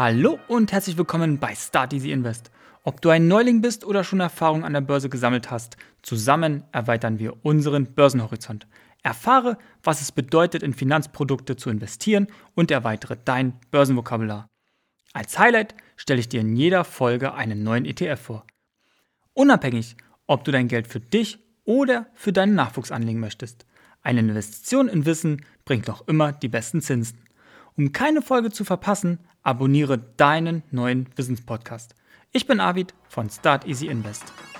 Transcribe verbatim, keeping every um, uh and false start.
Hallo und herzlich willkommen bei Start Easy Invest. Ob du ein Neuling bist oder schon Erfahrung an der Börse gesammelt hast, zusammen erweitern wir unseren Börsenhorizont. Erfahre, was es bedeutet, in Finanzprodukte zu investieren und erweitere dein Börsenvokabular. Als Highlight stelle ich dir in jeder Folge einen neuen E T F vor. Unabhängig, ob du dein Geld für dich oder für deinen Nachwuchs anlegen möchtest. Eine Investition in Wissen bringt noch immer die besten Zinsen. Um keine Folge zu verpassen, abonniere deinen neuen Wissenspodcast. Ich bin Arvid von Start Easy Invest.